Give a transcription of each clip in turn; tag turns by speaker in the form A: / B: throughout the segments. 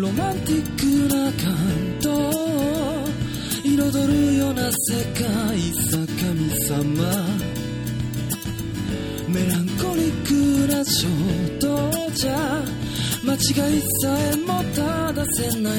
A: ロマンティックな感動彩るような世界さ神様、メランコリックな衝動じゃ間違いさえも正せない、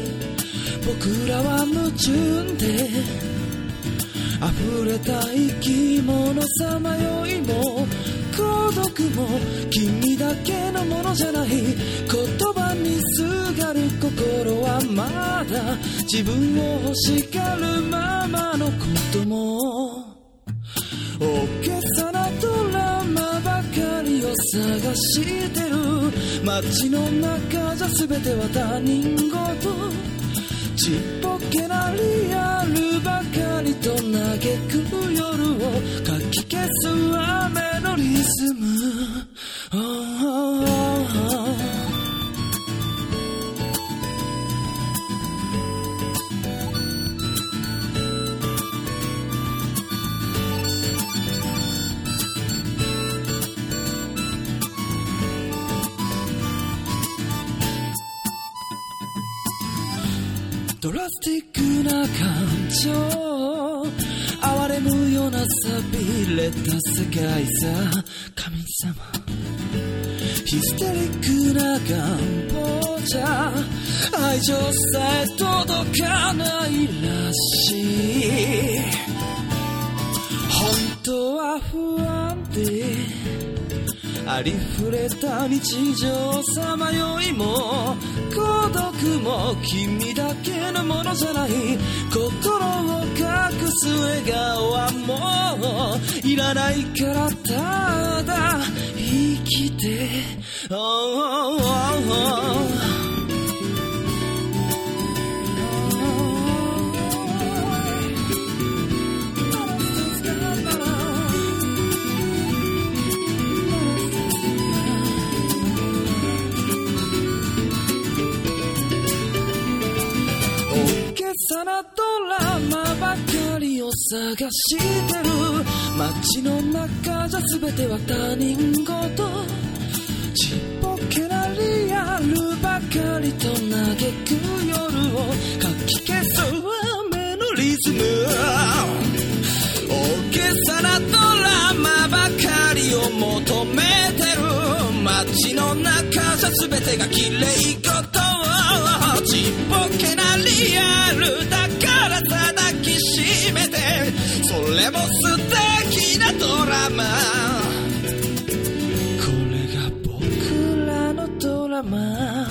A: 僕らは矛盾で溢れた生き物さまよいも孤独も君だけのものじゃない、言葉にすがる心はまだ自分を欲しがるままのことも、大げさなドラマばかりを探してる、街の中じゃ全ては他人事、ちっぽけなリアルばかりと嘆く夜をかき消す雨のリズム、ドラスティックな感情哀れむような寂れた世界さ神様、ヒステリックな願望じゃ愛情さえ届かないらしい、本当は不安でありふれた日常さまよいも孤独も君だけのものじゃない、心を隠す笑顔はもういらないからただ生きて、さなドラマばかりを探してる、街の中じゃ全ては他人事、ちっぽけなリアルばかりと嘆く夜をかき消す雨のリズム、大げさなドラマばかりを求めてる、街の中じゃ全てが綺麗事、ちっぽけなリアルだからさ抱きしめて、それも素敵なドラマ、これが僕らのドラマ、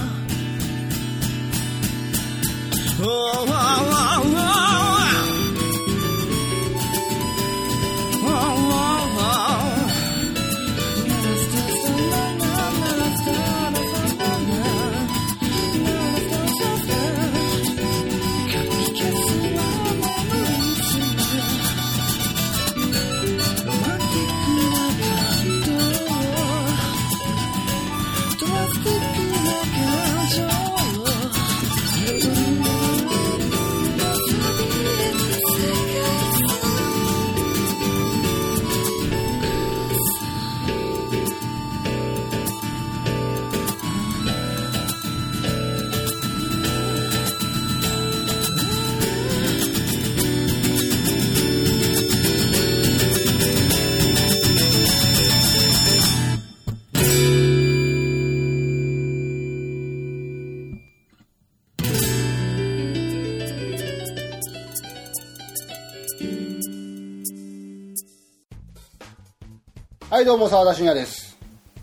B: はい、どうも沢田信也です。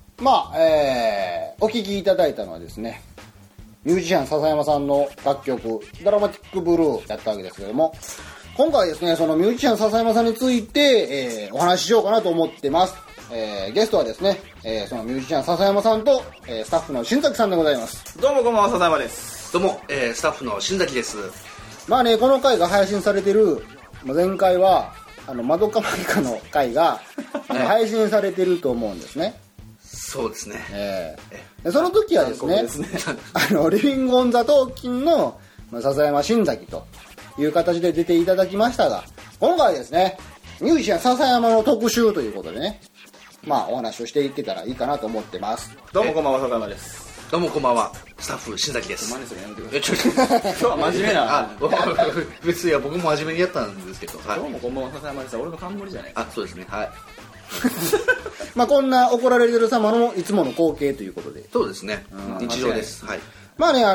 B: お聴きいただいたのはですね、ミュージシャン笹山さんの楽曲ドラマティックブルーやったわけですけども、今回はですね、そのミュージシャン笹山さんについて、お話ししようかなと思ってます。ゲストはですね、そのミュージシャン笹山さんと、スタッフの新崎さんでございます。
C: どうもこんばんは、笹山です。どうも、スタッフの新崎です。
B: この回が配信されてる前回はマドカマギカの回が配信されてると思うんですね。
C: そうですね。
B: その時はですね、リビングオンザトーキンの笹山新崎という形で出ていただきましたが、今回はですね、ミュージシャン笹山の特集ということでね、お話をしていけたらいいかなと思ってます。
C: どうもこんばんは、笹山です。 どうもこんばんは、スタッフ新崎です。
D: 真似するのやめてください。今日は真面目な。
C: 別に僕も真面目にやったんですけど、
D: どうもこんばんは、笹山です。俺の冠じゃない。
C: そうですね、はい。
B: まあこんな怒られてる様のいつもの光景ということで。
C: そうですね、日常です。はい。
B: まあね、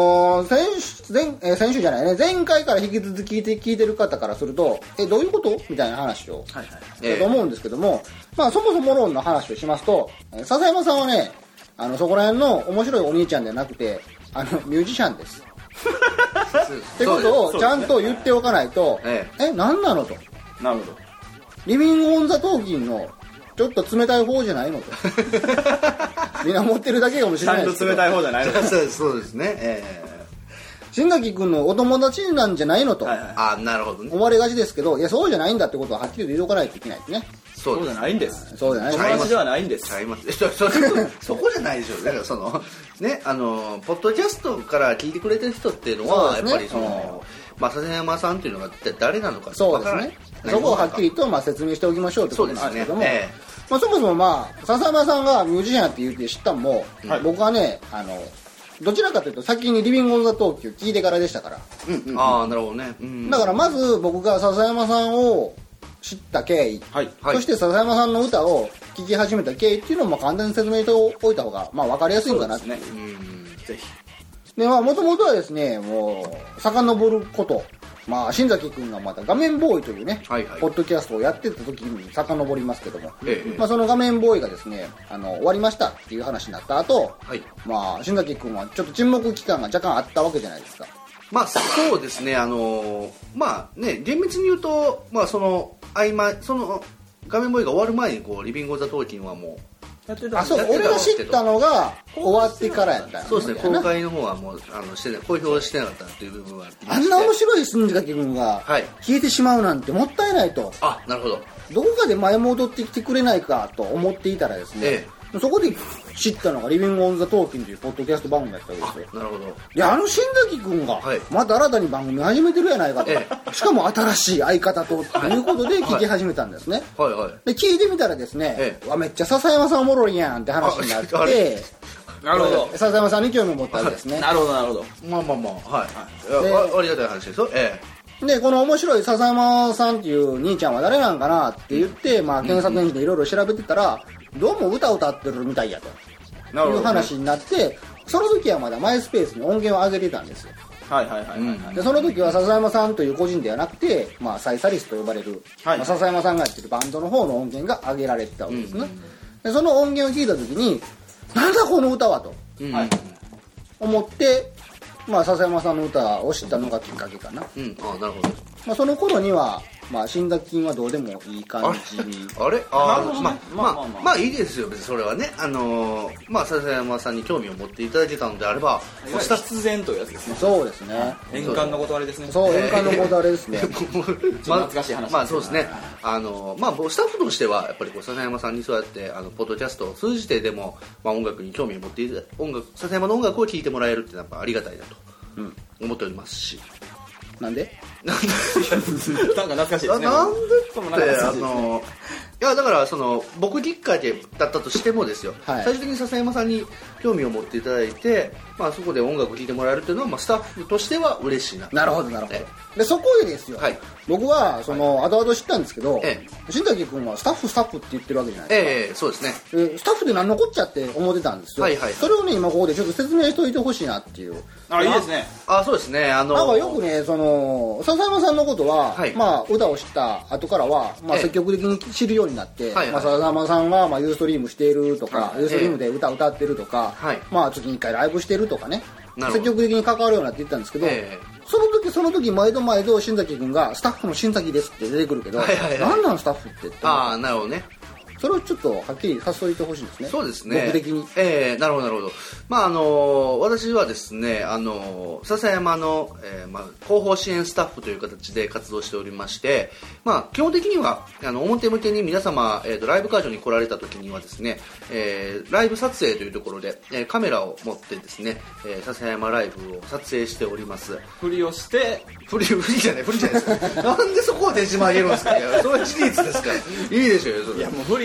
B: 先週じゃないね、前回から引き続き聞いてる方からすると、どういうことみたいな話をしたと思うんですけども、まあそもそも論の話をしますと、笹山さんはね、そこら辺の面白いお兄ちゃんじゃなくて、ミュージシャンです。ってことをちゃんと言っておかないと、何なのと。
D: なるほど。
B: リビングオンザトーキンのちょっと冷たい方じゃないのと。みんな持ってるだけかもしれないですけど。
D: ちゃんと冷たい方じゃないの
C: そうですね。
B: 新崎君のお友達なんじゃないのと。
C: なるほどね。
B: 思われがちですけど、いや、そうじゃないんだってことははっきりと言っておかないといけないですね。
D: そうじゃないんです。
B: そうじゃない
D: 友達ではないんです。
C: そこじゃないでしょ。だからそのね、ポッドキャストから聞いてくれてる人っていうのは、やっぱりその笹山さんっていうのが誰なのかって分からない。
B: そこをはっきりと説明しておきましょうってことなんですけども、そもそも笹山さんがミュージシャンって言って知ったのも、僕はね、どちらかというと先にリビングオンザトーキを聞いてからでしたから。
C: なるほどね。
B: だからまず僕が笹山さんを知った経緯、そして笹山さんの歌を聴き始めた経緯っていうのも簡単に説明しておいた方が分かりやすいのかなって。
D: ぜひ。
B: でもともとはですね、もう遡ること、新崎君がまた画面ボーイというね、ポッドキャストをやってた時に遡りますけども、その画面ボーイがですね、終わりましたっていう話になった後、新崎君はちょっと沈黙期間が若干あったわけじゃないですか。
C: そうですね、厳密に言うと、その合間、その画面ボーイが終わる前にリビングオンザトーキンはもう
B: 俺が知ったのが終わってからやった。
C: そうですね、公開の方はもう公表してなかったという部分は
B: あんな面白い新崎君が消えてしまうなんてもったいないと。
C: なるほど。
B: どこかで前戻ってきてくれないかと思っていたらですね、そこで知ったのがリビングオンザトーキンというポッドキャスト番組だったわけですよ。
C: なるほど。
B: で、新崎君がまた新たに番組始めてるやないかと、しかも新しい相方とということで聞き始めたんですね。で、聞いてみたらですね、めっちゃ笹山さんおもろいやんって話になって、
D: なるほど。
B: 笹山さんに興味を持ったわけですね。
D: なるほどなるほど。
C: ありがたい話ですよ。
B: で、この面白い笹山さんっていう兄ちゃんは誰なんかなって言って、検索エンジンでいろいろ調べてたら、どうも歌を歌ってるみたいやという話になって、その時はまだマイスペースに音源を上げてたんですよ。で、その時は笹山さんという個人ではなくて、サイサリスと呼ばれる、笹山さんがやってるバンドの方の音源が上げられてたわけですね。で、その音源を聞いた時に、なんだこの歌はと思って、笹山さんの歌を知ったのがきっかけかな。
C: なるほど。
B: その頃には新崎君はどうでもいい感じに。
C: いいですよ、別にそれはね。笹山さんに興味を持っていただけたのであれば、
D: 必然というやつですね。
B: そうですね。
D: 円環のことあれですね。
B: そう、円環のことあれですね。
D: 懐かしい話。
C: そうですね。スタッフとしてはやっぱり笹山さんにそうやってポッドキャストを通じてでも音楽に興味を持って笹山の音楽を聴いてもらえるってやっぱありがたいなと思っておりますし。
B: なんで
D: なんか懐かしいですね。
C: なんでっていやだから僕きっかけだったとしてもですよ、最終的に笹山さんに興味を持っていただいて、そこで音楽を聴いてもらえるっていうのは、スタッフとしては嬉しいな。
B: なるほどなるほど。でそこでですよ、僕は後々知ったんですけど、新崎君はスタッフって言ってるわけじゃないですか。
C: そうですね。
B: スタッフで何のこっちゃって思ってたんですよ。それをね今ここでちょっと説明しておいてほしいなっていう。
D: いいですね。
C: そうですね。
B: なんかよくね笹山さんのことは、歌を知った後からは、積極的に知るようになって、笹山さんがユーストリームしているとか、ユーストリームで歌ってるとか、月に1回ライブしてるとかね、積極的に関わるようになっていったんですけど、その時毎度新崎君がスタッフの新崎ですって出てくるけど、何なんスタッフってって。
C: なるほどね。
B: それをちょっとはっきりさせておいてほしいですね。
C: そうですね。
B: 僕的に。
C: なるほどなるほど。私はですね笹山の、広報支援スタッフという形で活動しておりまして、基本的には表向けに皆様、ライブ会場に来られた時にはですね、ライブ撮影というところで、カメラを持ってですね、笹山ライブを撮影しております。
D: 振りをして
C: 振りじゃないですか。なんでそこを手締まげるんですか。それは事実ですから。いいでしょうよそれ。
D: いやもう振り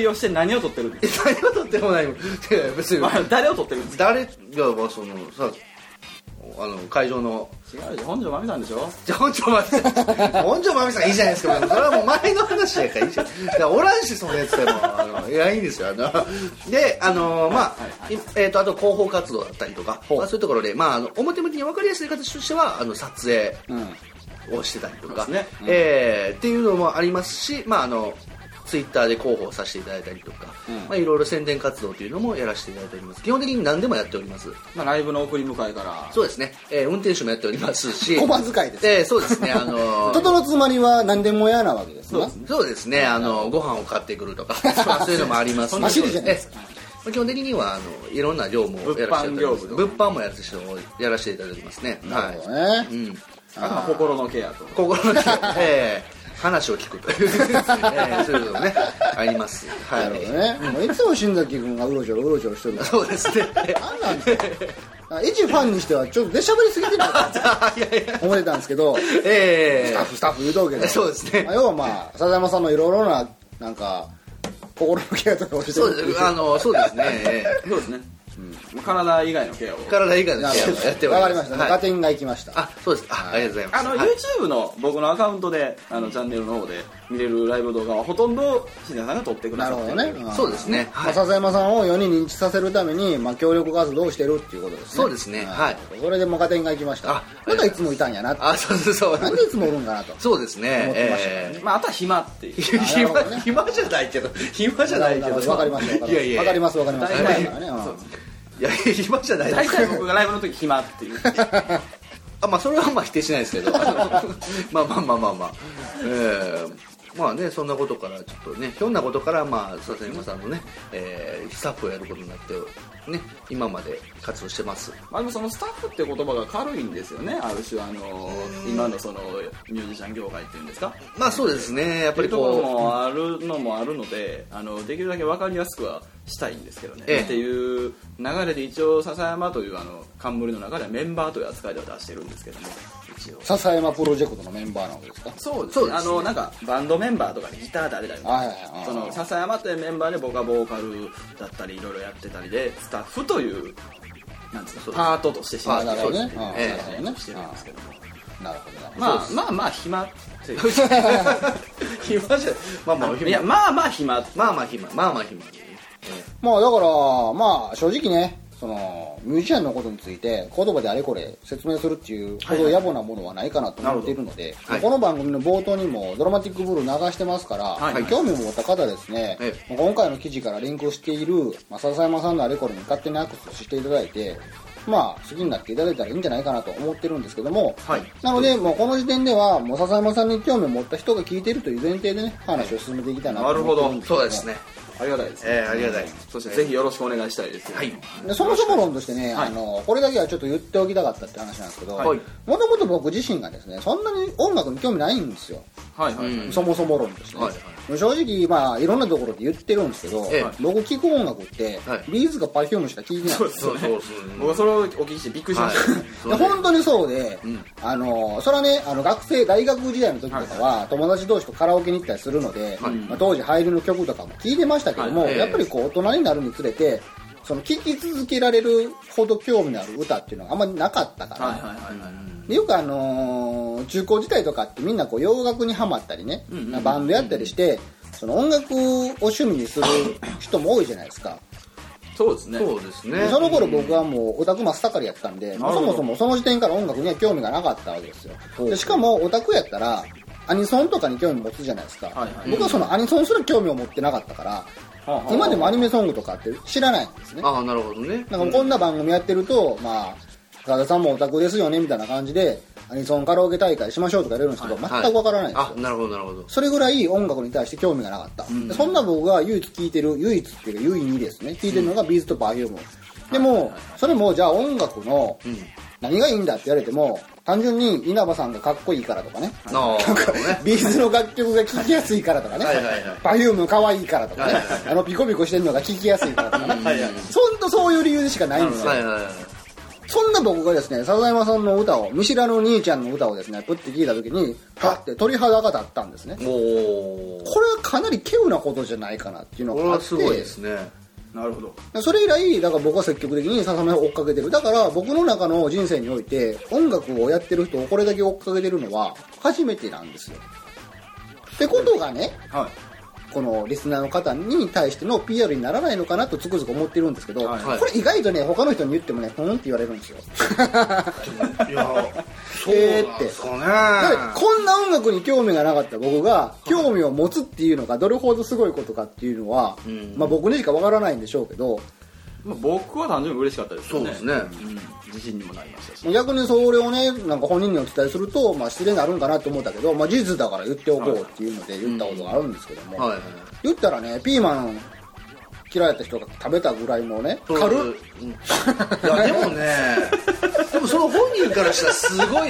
D: りをして何を撮ってるんですか？
C: 何を撮ってもない別に
D: 誰を撮ってるんですか？
C: 誰がそのさ会場の
D: 違うでしょ、本庄真美さんでしょ。
C: じゃあ本庄真美さんいいじゃないですか。それはもう前の話やからいいじゃん。だからおらんしそのやつでもいやいいんですよ。であと広報活動だったりとか、そういうところで表向きに分かりやすい形としては撮影をしてたりとか、っていうのもありますし、ツイッターで広報させていただいたりとか、いろいろ宣伝活動というのもやらせていただいております。基本的に何でもやっております。
D: ライブの送り迎えから
C: そうですね、運転手もやっておりますし、
B: 小判使いです、
C: そうですね、
B: とどのつまりは何でも嫌なわけですね。
C: そうですね、ご飯を買ってくるとかそういうのもあります
B: 走りじゃないですか。
C: 基本的にはいろんな業務をやらせていただいてます。物販もやらせていただきますね。
B: なるほどね。
D: あとは心のケアと
C: 心のケア話を聞くというそういうのねあります。
B: なるほどね。もういつも新崎君がうろちょろしてるから。
C: そうですね。
B: なんなんですか。一ファンにしてはちょっと出しゃべりすぎてないかと思ってたんですけど、スタッフ言うとうけど、
C: そうですね。
B: 要は笹山さんのいろいろななんか心のケアとかをしてる。
C: そうですね。
D: そうですね。体以外のケアを
C: やっております。
B: わかりました。ガテンが行きました。
C: そうです。ありがとうございます。
D: YouTube の僕のアカウントでチャンネルの方で見れるライブ動画はほとんど新田さんが撮ってくださってる。
B: なるほどね。
C: そうですね。
B: 笹山さんを世に認知させるために協力活動をしてるっていうことですね。
C: そうですね。はい。
B: それでガテンが行きました。またいつもいたんやなって。
C: そう。
B: なんでいつもおるんかなと。
C: そうですね。
D: あとは暇っていう。
C: 暇じゃないけど。
B: わかります。わかります。
C: いや暇じゃない。
D: 大体僕がライブの時暇っていう。
C: それは否定しないですけどそんなことからちょっとね、ひょんなことから笹山さんのね、スタッフをやることになってね、今まで活動してます。
D: そのスタッフって言葉が軽いんですよね。ある種今のそのミュージシャン業界っていうんですか。
C: そうですね。やっぱり
D: こういうところもあるのもあるので、できるだけ分かりやすくはしたいんですけどね。っていう流れで一応笹山という冠の中ではメンバーという扱いでは出してるんですけども。
B: 笹山プロジェクトのメンバーなわけですか。
D: そうですね。なんかバンドメンバーとかでギター誰々その笹山というメンバーで僕はボーカルだったりいろいろやってたりで、スタッフというなんですか、パートとしてしまってしてるんですけども。
B: なるほど。
D: まあ暇っていう。
C: 暇じゃ
D: 暇。暇。
B: だから正直ね、そのミュージシャンのことについて言葉であれこれ説明するっていうほど野暮なものはないかなと思っているので、この番組の冒頭にもドラマティックブルー流してますから、興味を持った方ですね、今回の記事からリンクしている笹山さんのあれこれに勝手にアクセスしていただいて、好きになっていただいたらいいんじゃないかなと思ってるんですけども、なのでもうこの時点ではもう笹山さんに興味を持った人が聞いているという前提でね、話を進めていきたいなと思ってるんですけども。
C: そうですね。
D: ありがたいですね。
C: ありがたい。
D: そしてぜひよろしくお願いしたいです。
B: でそもそも論としてね、これだけはちょっと言っておきたかったって話なんですけど、もともと僕自身がですね、そんなに音楽に興味ないんですよ。そもそも論としてね。正直いろんなところで言ってるんですけど、僕聴く音楽ってビーズかパフュームしか聴いてないんですよ。
D: 僕はそれをお聞きしてびっくりしました。
B: 本当にそうで、それはね、大学時代の時とかは友達同士とカラオケに行ったりするので、当時入りの曲とかも聴いてましたけども、やっぱり大人になるにつれてその聴き続けられるほど興味のある歌っていうのがあんまりなかったから、よく中高時代とかってみんな洋楽にハマったりね、バンドやったりしてその音楽を趣味にする人も多いじゃないですか。
D: そうですね。
B: その頃僕はもうオタク真っ盛りやったんで、そもそもその時点から音楽には興味がなかったわけですよ。でしかもオタクやったらアニソンとかに興味持つじゃないですか。僕はそのアニソンすら興味を持ってなかったから、今でもアニメソングとかって知らないんですね。
C: なるほどね。
B: なんかこんな番組やってると、高田さんもオタクですよねみたいな感じでアニソンカラオケ大会しましょうとかやれるんですけど、全くわからないんですよ。
C: なるほど
B: それぐらい音楽に対して興味がなかった。そんな僕が唯一っていうか唯二ですね、聴いてるのがビーズとパフューム。でもそれもじゃあ音楽の何がいいんだって言われても、単純に稲葉さんがかっこいいからとかね、ビーズの楽曲が聴きやすいからとかね、パフューム可愛いからとかね、ピコピコしてるのが聴きやすいからとかね、そういう理由でしかないんですよ。 そんな僕がですね、笹山さんの歌を、見知らぬ兄ちゃんの歌をですね、プッて聞いた時に、パッて鳥肌が立ったんですね。これはかなり稀有なことじゃないかなっていうのがあって、
C: すごいですね。
D: なるほど。
B: それ以来、だから僕は積極的に笹山を追っかけてる。だから僕の中の人生において、音楽をやってる人をこれだけ追っかけてるのは初めてなんですよ。ってことがね、はい、このリスナーの方に対しての PR にならないのかなとつくづく思ってるんですけど、はいはい、これ意外とね、他の人に言ってもね、って言われるんですよ。
C: いや、そうですかね。
B: こんな音楽に興味がなかった僕が興味を持つっていうのがどれほどすごいことかっていうのは、まあ僕にしかわからないんでしょうけど、
D: 僕は単純に嬉しかったですよね。
C: そうですね。
D: 自信にもなりましたし。
B: 逆にそれをね、なんか本人にお伝えすると、まあ失礼になるんかなと思ったけど、まあ事実だから言っておこうっていうので言ったことがあるんですけども、言ったらね、ピーマン嫌いだった人が食べたぐらいもね、軽っ。い
C: やでもね、でもその本人からしたらすごい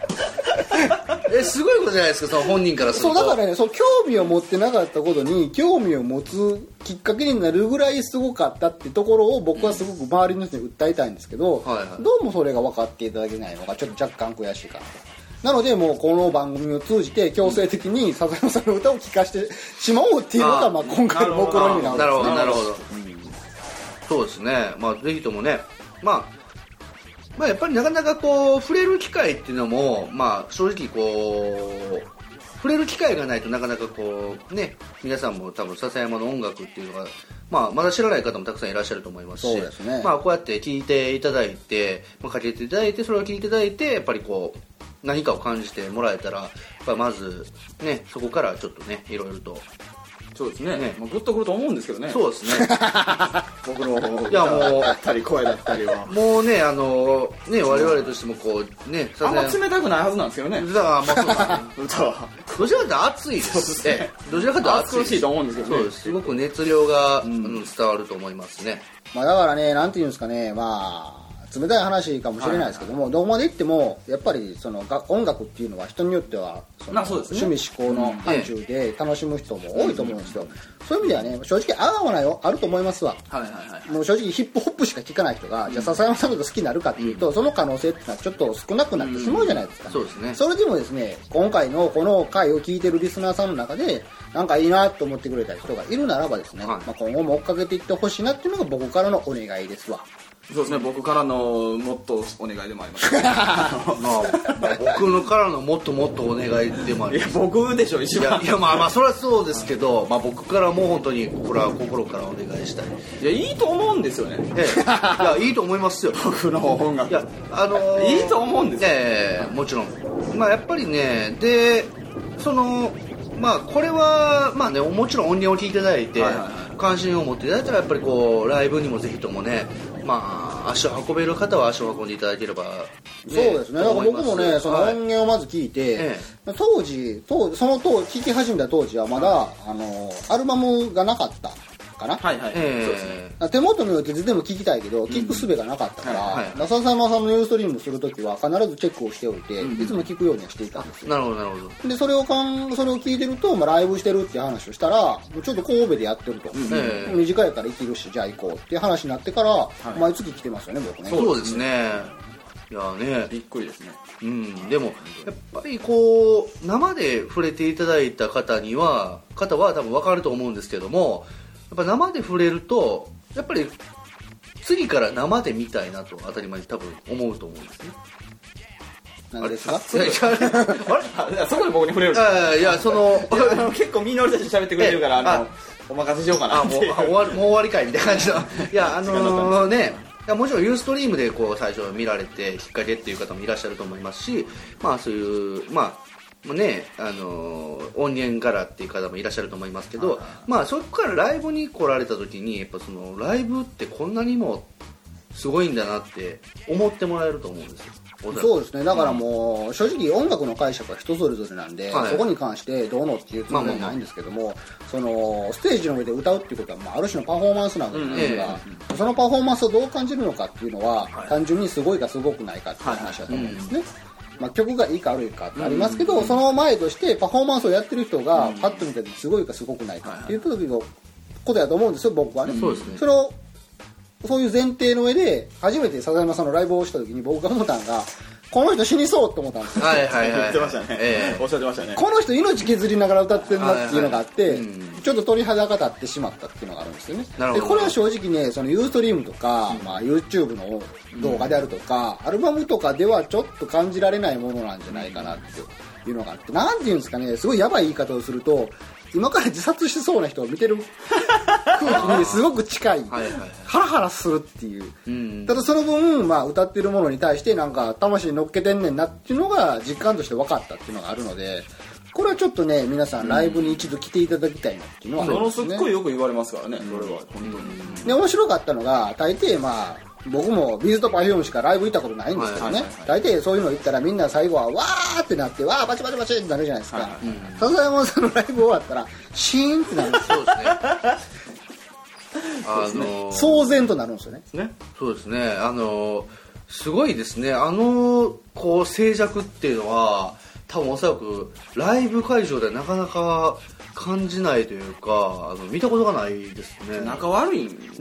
C: すごいことじゃないですか、その本人からすると。
B: そうだからね、そう興味を持ってなかったことに興味を持つきっかけになるぐらいすごかったってところを僕はすごく周りの人に訴えたいんですけど、どうもそれが分かっていただけないのがちょっと若干悔しいかなと。なのでもうこの番組を通じて強制的に笹山さんの歌を聴かしてしまおうっていうのがまあ今回の目論見なんですね。
C: なるほどなるほど、そうですね。まあぜひともね、まあやっぱりなかなかこう触れる機会っていうのも、まあ正直こう触れる機会がないとなかなかこうね、皆さんも多分笹山の音楽っていうのが、まあまだ知らない方もたくさんいらっしゃると思いますし、
B: そうですね。
C: まあこうやって聞いていただいて、まあかけていただいて、それを聞いていただいて、やっぱりこう何かを感じてもらえたら、やっぱまずね、そこからちょっとね、いろいろと。
D: そうですね。もうグッとくると思うんですけどね。
C: そうですね。
D: 僕のいやもうだったり声だったりは
C: もうね、ね、我々としてもこうね、
D: あんま冷たくないはずなんですけどね。
C: だからまあそうだね。歌はどちらかというと熱いですね。どちらかというと
D: 熱苦しいと思うんですけどね。
C: そうです。すごく熱量が伝わると思いますね。
B: まあだからね、なんていうんですかね、まあ冷たい話かもしれないですけども、どこまで行ってもやっぱりその音楽っていうのは人によってはその趣味嗜好の範疇で楽しむ人も多いと思うんですよ。そういう意味ではね、正直合わないよあると思いますわ。もう正直ヒップホップしか聴かない人が、じゃあ笹山さんのこと好きになるかっていうと、その可能性っていうのはちょっと少なくなってしまうじゃないですか。
C: そうですね。
B: それでもですね、今回のこの回を聞いてるリスナーさんの中でなんかいいなと思ってくれた人がいるならばですね、まあ今後も追っかけていってほしいなっていうのが僕からのお願いですわ。
D: そうですね、僕からのもっとお願いでもあります、ね
C: 僕のからのもっともっとお願いでもあります。
D: いや僕でしょ一番。
C: いやまあそれはそうですけど、まあ僕からも本当にこれは心からお願いしたい。
D: いやいいと思うんですよね。
C: いやいいと思いますよ。
D: 僕の音楽。いやいいと思うんですよ。
C: もちろん。まあやっぱりね、でそのまあこれはまあね、もちろん音源を聞いていただいて、関心を持っていただいたらやっぱりこうライブにもぜひともね、まあ足を運べる方は足を運んでいただければ、ね、
B: そうですね。だから僕もね、その音源をまず聞いて、当時その当聞き始めた当時はまだアルバムがなかったかな。そうですね。手元に置いていつでも聞きたいけど聞く術がなかったから、笹山さんのユーストリームするときは必ずチェックをしておいて、いつも聞くようにはしていたんですよ。
C: なるほどなるほど。
B: でそれを聞いてると、まあ、ライブしてるっていう話をしたら、ちょっと神戸でやってると、短いから行けるしじゃあ行こうっていう話になってから、毎月来てますよね僕ね。
C: そうですね。いやね、
D: びっくりですね。
C: でもやっぱりこう生で触れていただいた方は多分分かると思うんですけども、やっぱ生で触れるとやっぱり次から生で見たいなと当たり前に多分思うと思うんですね。
B: 何ですか？
D: あれそこで僕に触れる。
C: いやその
D: 結構みんな俺たち喋ってくれるからお任せしようかなって。
C: もう終わりかいみたいな感じの。いやね。もちろんユーストリームでこう最初見られてきっかけっていう方もいらっしゃると思いますし、まあそういうまあね、音源からっていう方もいらっしゃると思いますけど、まあそこからライブに来られた時にやっぱそのライブってこんなにもすごいんだなって思ってもらえると思うんですよ。
B: そうですね。だからもう正直音楽の解釈は人それぞれなんで、そこに関してどうのっていうつもりはないんですけども、そのステージの上で歌うっていうことは、まあ、ある種のパフォーマンスなわけですが、そのパフォーマンスをどう感じるのかっていうのは、単純にすごいかすごくないかっていう話だと思うんですね。まあ、曲がいいか悪いかってありますけど、その前としてパフォーマンスをやってる人がパッと見た時すごいかすごくないかっていうことやと思うんですよ僕はね。それをそういう前提の上で初めて笹山さんのライブをした時に僕が思ったのが、この人死にそうと思ったんですよ。
C: はいはいはい、
D: 言ってましたね、おっしゃってましたね。
B: この人命削りながら歌ってるなっていうのがあって、ちょっと鳥肌が立ってしまったっていうのがあるんですよね。でこれは正直ね、そのユーストリームとか、YouTube の動画であるとか、アルバムとかではちょっと感じられないものなんじゃないかなっていうのがあって、なんていうんですかね、すごいやばい言い方をすると、今から自殺しそうな人を見てる空気にすごく近い、ハラハラするっていう、ただその分、歌ってるものに対してなんか魂乗っけてんねんなっていうのが実感として分かったっていうのがあるので、これはちょっとね、皆さんライブに一度来ていただきたいなっていうのはありますね。
D: ものすっごいよく言われますからね、それは本当に。
B: で面白かったのが、大抵僕もビーズとパフュームしかライブ行ったことないんですけどね、大体そういうの行ったらみんな最後はわーってなって、わーバチバチバチってなるじゃないですか。笹山さんのライブ終わったらシーンってなるんですよ。騒然となるんですよね。
C: そうですね、すごいですね、こう静寂っていうのは多分おそらくライブ会場でなかなか感じないというか、見たことがないですね。
D: 仲悪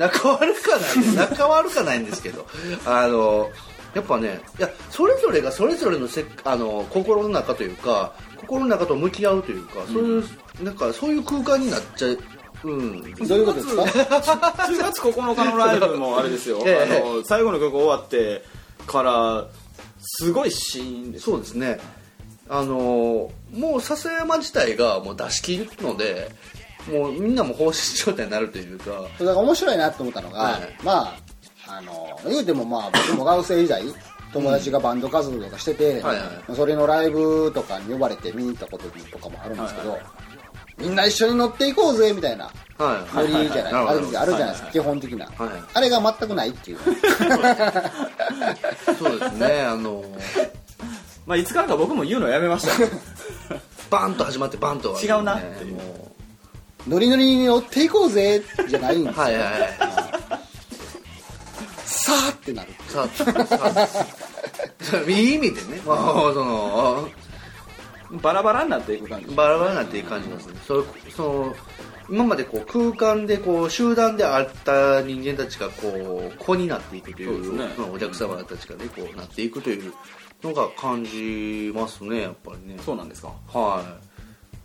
C: かないんですけど、やっぱね、いや、それぞれがそれぞれの心の中というか、心の中と向き合うというか、そういう空間になっちゃう。
B: どういうことですか
D: 10月9日のライブもあれですよ、最後の曲終わってからすごいシーンです。
C: そうですね、もう笹山自体がもう出し切るので、もうみんなも放心状態になるというか、
B: だから面白いなと思ったのが、言うても僕も学生時代友達がバンド活動とかしてて、それのライブとかに呼ばれて見に行ったこととかもあるんですけど、みんな一緒に乗っていこうぜみたいなノリじゃない、あるじゃないですか、基本的な、あれが全くないっていう
C: そうですね、
D: いつからか僕も言うのやめましたよ
C: バンと始まってバンと
D: 違うなって、
B: ノリノリに乗っていこうぜじゃないんですよ。さーってなる、
C: いい意味でね、
D: バラバラになっていく感じ、
C: ですね。今までこう空間でこう集団であった人間たちがこう子になっていくという、お客様たちがねこうなっていくというのが感じますね、やっぱりね。
D: そうなんですか。
C: はい。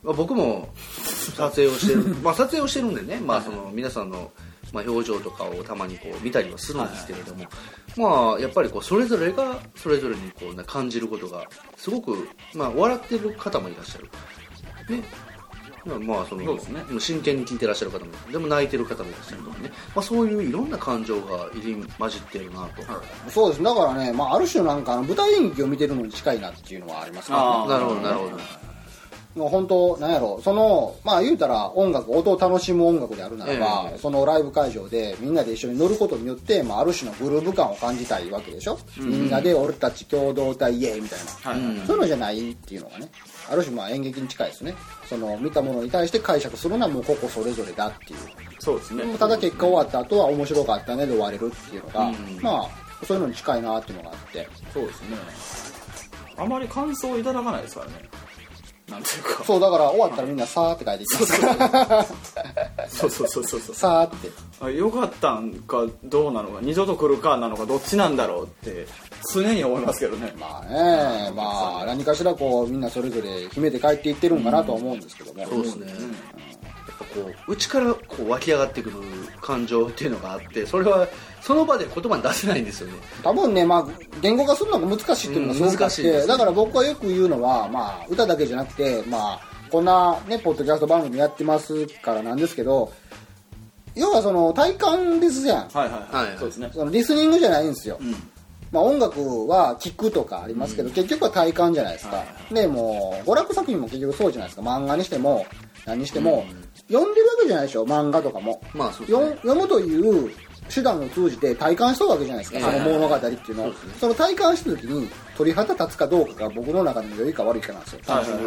C: 僕も撮影をしてる撮影をしてるんでね、皆さんの表情とかをたまにこう見たりはするんですけれども、やっぱりこうそれぞれがそれぞれにこう感じることがすごく、笑ってる方もいらっしゃる、ね、そうですね、真剣に聞いてらっしゃる方もいる、でも泣いてる方もいらっしゃるとかね、そういういろんな感情が入り混じってるなと。
B: そうです、だからね、ある種なんか舞台演劇を見てるのに近いなっていうのはありますからね。
C: なるほどなるほど。
B: もう本当なんやろ、言うたら音を楽しむ音楽であるならば、そのライブ会場でみんなで一緒に乗ることによって、ある種のグルーヴ感を感じたいわけでしょ、みんなで俺たち共同体イエーイみたいな、そういうのじゃないっていうのがね、ある種演劇に近いですね。見たものに対して解釈するのはもう個々それぞれだっていう。
D: そうですね。
B: ただ結果終わった後は面白かったねで終われるっていうのが、そういうのに近いなっていうのがあって。
D: そうですね。あまり感想をいただかないですからね。なんていうか、
B: そうだから終わったらみんなさーって書いていきます
D: そう
B: さーって
D: よかったんかどうなのか、二度と来るかなのかどっちなんだろうって常に思いますけどね。
B: 何かしらこうみんなそれぞれ秘めて帰っていってるんかなとは思うんですけども、
C: そうですね、内からこう湧き上がってくる感情っていうのがあって、それはその場で言葉に出せないんですよね。
B: 多分ね、言語化するのが難しいっていうのがすごくあって、だから僕はよく言うのは、歌だけじゃなくて、こんなねポッドキャスト番組やってますからなんですけど、要は体感ですじゃん。
D: そうですね。
B: リスニングじゃないんですよ。音楽は聴くとかありますけど、結局は体感じゃないですか。でも娯楽作品も結局そうじゃないですか。漫画にしても何にしても、読んでるわけじゃないでしょ、漫画とかも。
C: そうですね、
B: 読むという手段を通じて体感したわけじゃないですか、その物語っていうのを。その体感した時に鳥肌立つかどうかが僕の中で良いか悪いかなんですよ。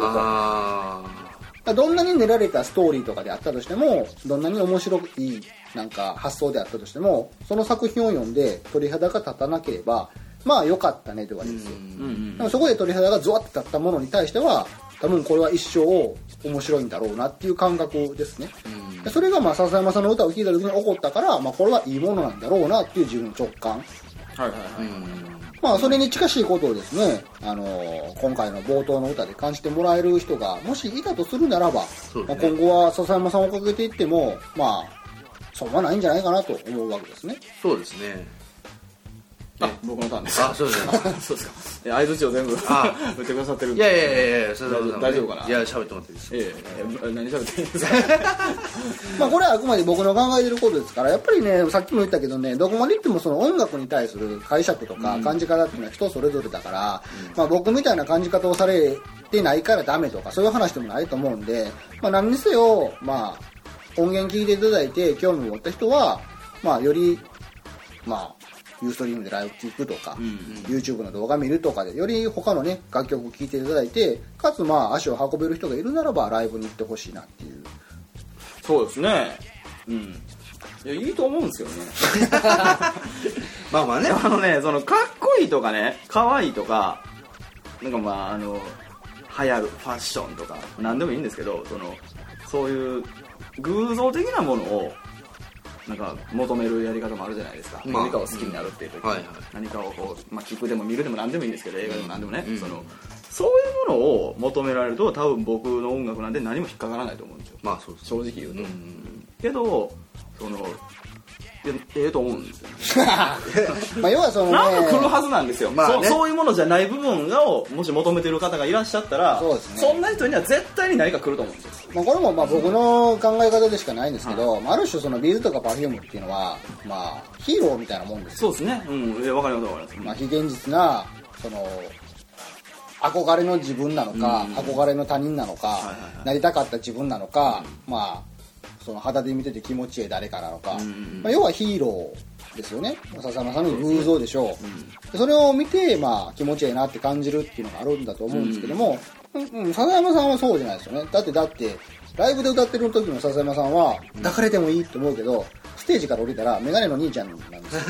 B: どんなに練られたストーリーとかであったとしても、どんなに面白い発想であったとしても、その作品を読んで鳥肌が立たなければ良かったねで終わりですよ。でもそこで鳥肌がゾワッと立ったものに対しては、多分これは一生面白いんだろうなっていう感覚ですね。 それがまあ笹山さんの歌を聴いた時に起こったから、まあ、これはいいものなんだろうなっていう自分の直感、
D: はいはいはい、
B: まあそれに近しいことをですね、今回の冒頭の歌で感じてもらえる人がもしいたとするならば、まあ、今後は笹山さんをかけていってもまあ損はないんじゃないかなと思うわけですね。
C: そうですね。
D: あ、僕のターンです。
C: あ、そうですね。
D: そうですか。相槌を全部打ってくださってるんで。
C: いや
D: 大丈夫かな。
C: いや、喋ってもらっていいです。
D: 何喋っていいですか。
B: まあこれはあくまで僕の考えてることですから、やっぱりね、さっきも言ったけどね、どこまで言ってもその音楽に対する解釈とか感じ方っていうのは人それぞれだから、まあ僕みたいな感じ方をされてないからダメとかそういう話でもないと思うんで、まあ何にせよ、まあ音源聞いていただいて興味を持った人は、まあより、まあユーストリームでライブ聴くとか、YouTube の動画見るとかでより他のね楽曲を聴いていただいて、かつまあ足を運べる人がいるならばライブに行ってほしいなっていう。
D: そうですね。いや、いいと思うんですけどね。
C: まあまあね。
D: そのかっこいいとかね、可愛いとか、なんかまあ流行るファッションとか何でもいいんですけど、そういう偶像的なものをなんか求めるやり方もあるじゃないですか、何かを好きになるっていう時に、何かをこう、聞くでも見るでも何でもいいんですけど、映画でも何でもね、そういうものを求められると多分僕の音楽なんで何も引っかからないと思うんですよ、まあそうです、正直言うと、けどと思うんですよ、ね、
B: まあ要はその、ね、
D: なんか来るはずなんですよ、そういうものじゃない部分をもし求めてる方がいらっしゃったら、 そんな人には絶対に何か来ると思うんですよ。
B: まあ、これもまあ僕の考え方でしかないんですけど、ある種そのビーズとかパフュームっていうのは、まあ、ヒーローみたいなもんですよ。
D: そうですね、わかりますわかります、
B: まあ、非現実なその憧れの自分なのか、憧れの他人なのか、なりたかった自分なのか、まあその肌で見てて気持ちいい誰かなのか、まあ、要はヒーローですよね。笹山さんの偶像でしょう。それを見て、まあ、気持ちいいなって感じるっていうのがあるんだと思うんですけども、笹山さんはそうじゃないですよね。だってライブで歌ってる時の笹山さんは抱かれてもいいって思うけど、ステージから降りたらメガネの兄ちゃんなんですよ。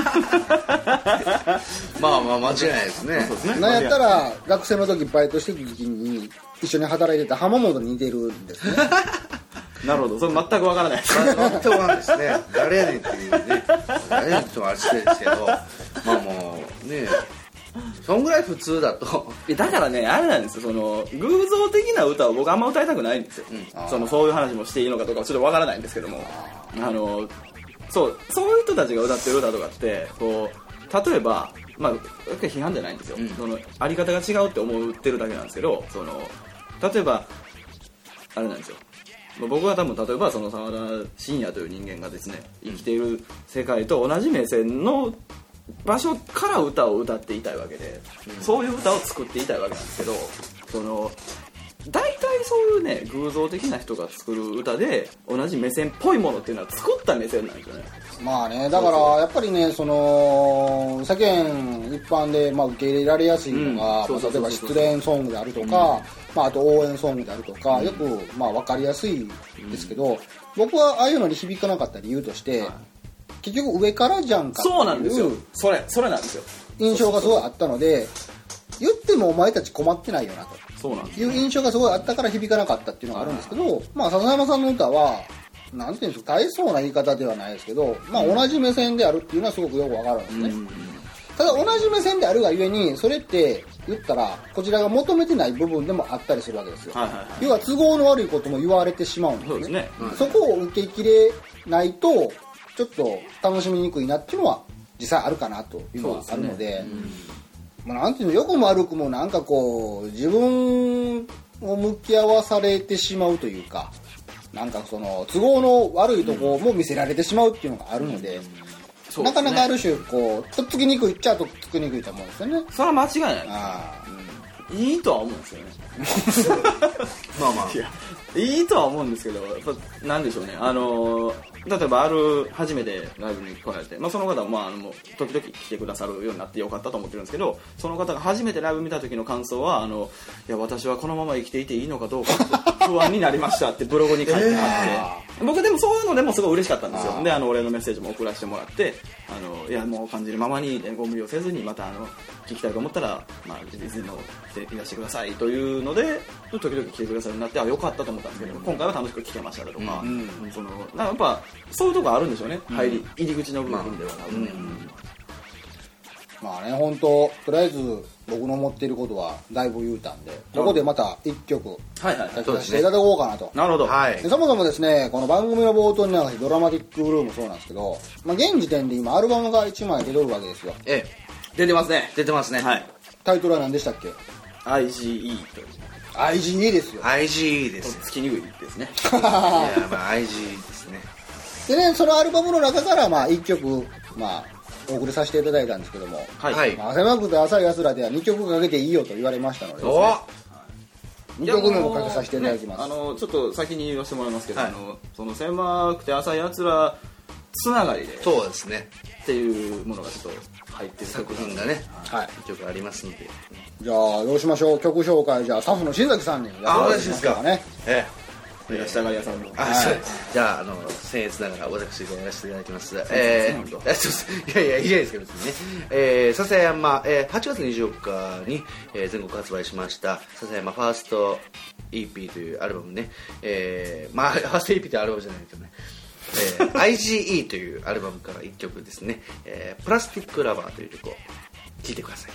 C: まあまあ間違いないですね。
B: なんやったら学生の時バイトしてた時に一緒に働いてた浜本に似てるんですね。
D: なるほど、それ全くわからないです。
C: 全くわからないですね。誰やねんっていうね、誰やねんってもあれしてるんですけど、まあもうね、そんぐらい普通だと。
D: だからね、あれなんですよ、偶像的な歌を僕あんま歌いたくないんですよ、そういう話もしていいのかとかちょっとわからないんですけども、そういう人たちが歌ってる歌とかってこう、例えばまあ批判じゃないんですよ、あり方が違うって思ってるだけなんですけど、例えばあれなんですよ、僕は多分例えば澤田信也という人間がですね、生きている世界と同じ目線の場所から歌を歌っていたいわけで、そういう歌を作っていたいわけなんですけど、大体そういうね、偶像的な人が作る歌で同じ目線っぽいものっていうのは作った目線なんですよね。
B: まあね、だからやっぱりね、世間一般でまあ受け入れられやすいのが、例えば失恋ソングであるとか、まあ、あと応援ソングであるとか、よくまあ分かりやすいですけど、僕はああいうのに響かなかった理由として、結局上からじゃんかっていう、
D: そうなんですよ、それなんですよ、
B: 印象がすごいあったので、言ってもお前たち困ってないよなという印象がすごいあったから響かなかったっていうのがあるんですけど、まあ笹山さんの歌はなんていうんですか、大層な言い方ではないですけど、まあ同じ目線であるっていうのはすごくよくわかるんですね。ただ同じ目線であるがゆえに、それって言ったらこちらが求めてない部分でもあったりするわけですよ。要は都合の悪いことも言われてしまうんですね。そこを受けきれないとちょっと楽しみにくいなっていうのは実際あるかなというのはあるので、まあ、なんていうの、良くも悪くもなんかこう自分を向き合わされてしまうというか、なんか都合の悪いところも見せられてしまうっていうのがあるので、なかなかある種こうとっつきにくいっちゃとっつきにくいと思うんですよね。
D: それは間違いないです。いいとは思うんですよね。まあまあいいとは思うんですけど、やっぱなんでしょうね、例えば初めてライブに来られて、まあ、その方はまあ時々来てくださるようになってよかったと思ってるんですけど、その方が初めてライブ見た時の感想は、いや私はこのまま生きていていいのかどうか不安になりましたってブログに書いてあって、僕でもそういうのでもすごい嬉しかったんですよ。で俺のメッセージも送らせてもらって、 いやもう感じるままにご無理をせずにまた聞きたいと思ったら、いつでもいらしてくださいというので時々来てくださるようになってよかったと思ったんですけど、今回は楽しく聞けましたとか、やっぱそういうとこあるんでしょうね、入り口の部分では多分ね。
B: 本当とりあえず僕の思っていることはだいぶ言うたんで、ここでまた1曲やらせていただこうかなと。
D: なるほど。
B: でそもそもですね、この番組の冒頭に流してドラマティックブルーもそうなんですけど、現時点で今アルバムが1枚出とるわけですよ。
D: 出てますね。
C: 出てますね。
D: はい。
B: タイトルは何でしたっけ？
D: IGE と。
B: IGE ですよ。
C: IGE です。
D: つきにくいですね。
C: いやIGE ですね。
B: でね、そのアルバムの中から1曲お送りさせていただいたんですけども、浅山君と浅いやつらでは2曲かけていいよと言われましたのでですね、2曲目もかけさせていただきます。
D: ちょっと先に言わせてもらいますけど、その狭くて浅いやつらつながりで
C: そうですね
D: っていうものがちょっと入ってる
C: 作品がね、1曲ありますので、
B: じゃあどうしましょう。曲紹介、じゃあスタッフの新崎さんにやってもらいますかね。
D: 下がり屋さんの
C: じゃあ僭越ながら私がやらせていただきます。いやいやいいじゃないですか別にね。笹山、8月24日に、全国発売しました笹山ファースト EP というアルバムね、ファースト EP というアルバムじゃないけどね、IGE というアルバムから1曲ですね、プラスティックラバーという曲を聴いてください。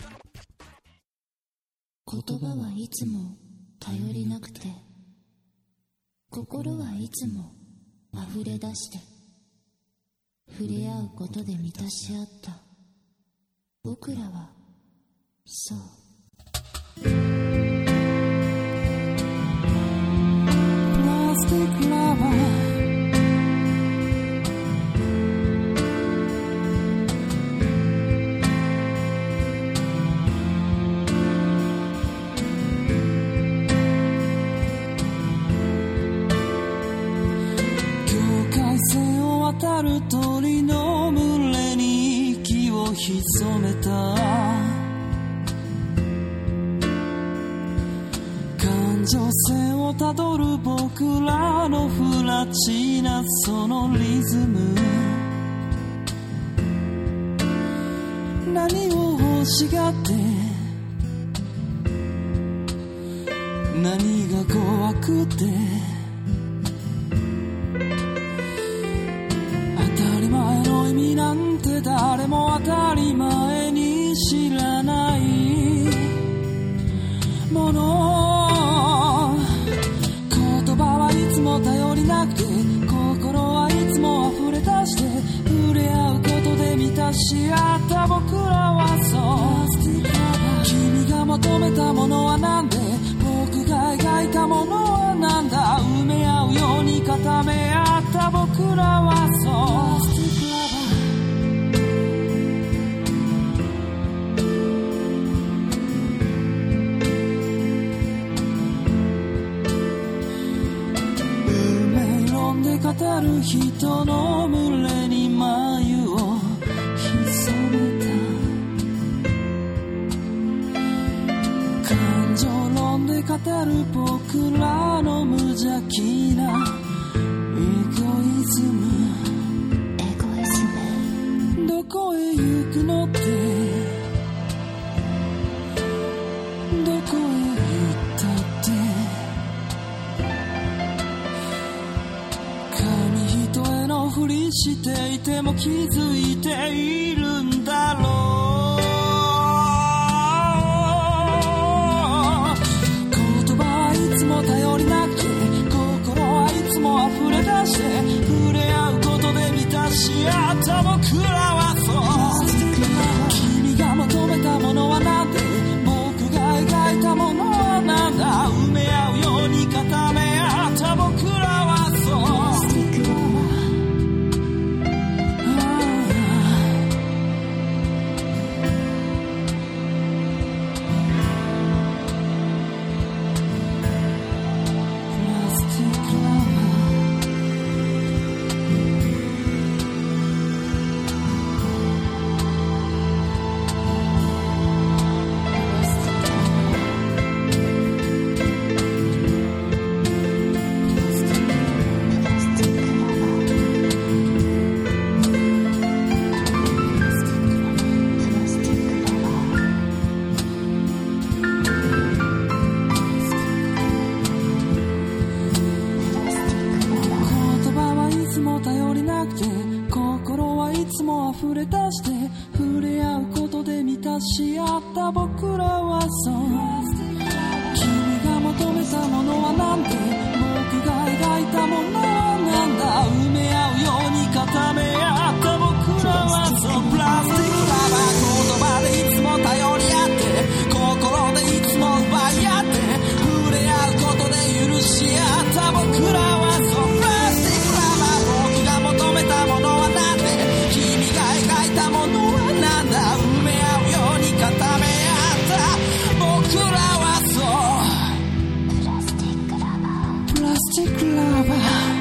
A: 言葉はいつも頼りなくて、心はいつも溢れ出して、触れ合うことで満たし合った僕らはそう。プラスティックラバー、渡る鳥の群れに息を潜めた、感情線をたどる僕らの不らちなそのリズム、何を欲しがって何が怖くて、なんて誰も当たり前に知らないもの、言葉はいつも頼りなくて、心はいつも溢れ出して触れ合うことで満たし合った僕らはそう。君が求めたものはなんで、僕が描いたものはなんだ、埋め合うように固め合った僕らはそう。語る人の群れに眉を潜めた、感情論で語る僕らの無邪気なエゴイズム、どこへ行くのって、どこへ行ったって、ふりしていても気づいているんだろう、言葉はいつも頼りなくて、心はいつも溢れ出して触れ合うことで満たし合った僕らはそう。君が求めたものはなんで、僕が描いたものはなんだ、埋め合うように固め合った僕らはそう。 溢れ出して触れ合うことで満たし合った僕らはそう君が求めたものはなんで僕が描いたものはなんだ埋め合うように固め合った僕らはそうプラスティックラバー言葉でいつも頼り合って心でいつも奪い合って触れ合うことで許し合った僕らはそうプラスティックラバー僕が求めたものはなんで君が描いたものはなんだ埋め合うように固め合った僕らはそうプラスティックラバー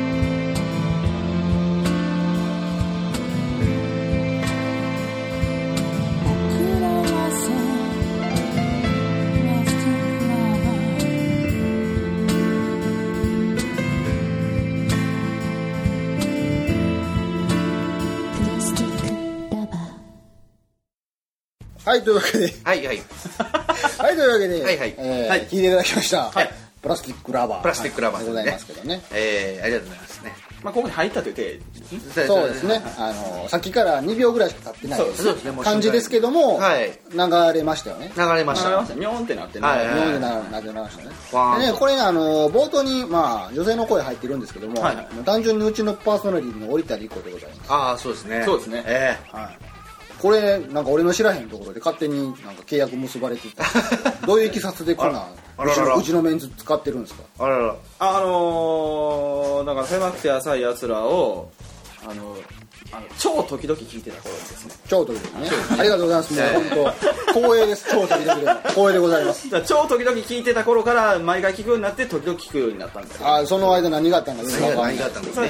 B: はい、というわけで。
C: はいはい。
B: はい、というわけで、
C: はいはい
B: 聞いていただきました。
C: はい。
B: プラスティックラバー。
C: プラスティックラバー
B: でございますけどね。
C: ありがとうございますね。
D: まあここに入ったというて
B: そうですね。さっきから2秒ぐらいしか経ってない
C: そうですね。
B: 感じですけども、
C: はい。
B: 流れましたよね。
C: 流れました。
D: ミョーンってなってね。
C: はい
B: ミョーンってなってましたね。でね、これ冒頭に、まあ、女性の声入ってるんですけども、単純にうちのパーソナリティの折田理子でございます。
C: ああ、そうですね。
D: そうですね。
B: はい。これなんか俺の知らへんところで勝手になんか契約結ばれてたどういういきさつでこんなうちのメンズ使ってるんですか。
C: あらら
D: だから狭くて浅いやつらを超時々聞いてた頃ですね。
B: 超時々ね。ありがとうございます。もう本当光栄です。超時々で光栄でございます。
D: 超時々聞いてた頃から毎回聞くようになって時々聞くようになったんですよ。
B: あ、その間何があったんだ。
C: 何があったんですね。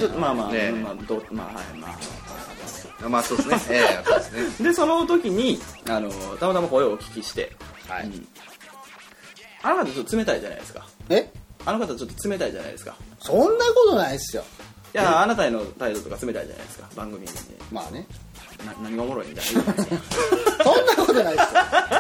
C: まあそうですね。
D: でその時にたまたま声をお聞きして、
B: はい。
D: あの方ちょっと冷たいじゃないですか。あの方ちょっと冷たいじゃないですか。
B: そんなことないっすよ。
D: いやあなたへの態度とか冷たいじゃないですか。番組に。
B: まあね。
D: 何がおもろいんじゃないですか。
B: そんなことないっすよ。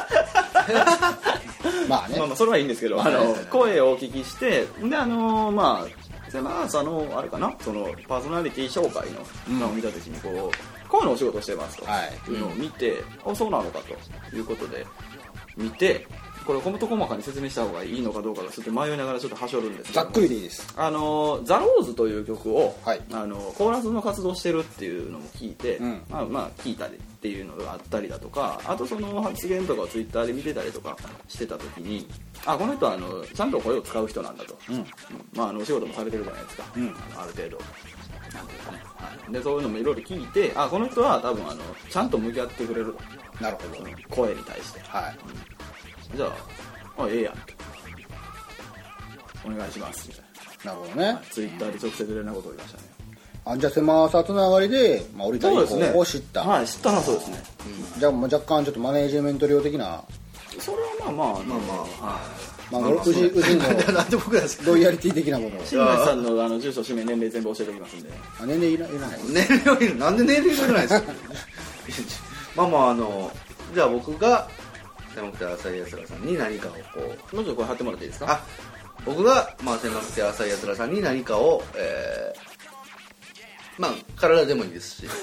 B: まあね。
D: まあそれはいいんですけど、声をお聞きしてでまああれかな、そのパーソナリティ紹介のを見た時にこういうのお仕事してますというのを見て、そうなのかということで見て、これ細かに説明した方がいいのかどうかがちょっと迷いながらちょっとはしょるんですけど、
B: ざっくりでいいです。
D: ザ・ローズという曲を、コーラスの活動してるっていうのも聞いて、まあ聞いたりっていうのがあったりだとか、あとその発言とかをツイッターで見てたりとかしてた時に、この人はちゃんと声を使う人なんだと、まあお仕事もされてるじゃないですか、ある程度なんていうかね、でそういうのもいろいろ聞いて、この人は多分ちゃんと向き合ってくれると。
B: なるほど。
D: 声に対して、じゃあええやんお願いしますみたい
B: な。なるほどね。
D: ツイッターで直接連絡を取りましたね。
B: じゃあ狭さつながりで、降りたりを知った。
D: はい、知ったのはそうですね。
B: じゃあ若干ちょっとマネージメント料的な。
D: それはまあ
B: うちのロイヤリティ的なものを。
D: 新内さんの住所氏名年齢全部教えておきますんで。
B: 年齢いらない。
C: 年齢いる。なんで年齢いらないですか。まあじゃあ僕が狭くて浅いやつらさんに何かをこう、
D: もうちょっとこれ貼ってもらっていいですか。
C: 僕が狭くて浅いやつらさんに何かを体でもいいですし。